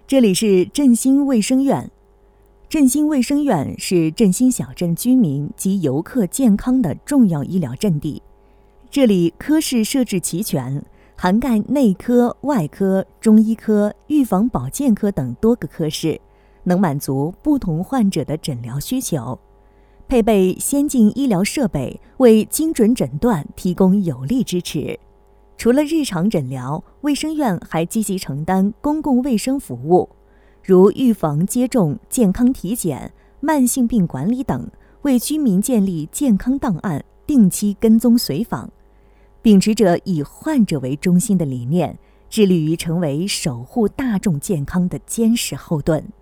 这里是振兴卫生院。振兴卫生院是振兴小镇居民及游客健康的重要医疗阵地。这里科室设置齐全，涵盖内科、外科、中医科、预防保健科等多个科室，能满足不同患者的诊疗需求。配备先进医疗设备，为精准诊断提供有力支持。除了日常诊疗，卫生院还积极承担公共卫生服务，如预防接种、健康体检、慢性病管理等，为居民建立健康档案，定期跟踪随访。秉持着以患者为中心的理念，致力于成为守护大众健康的坚实后盾。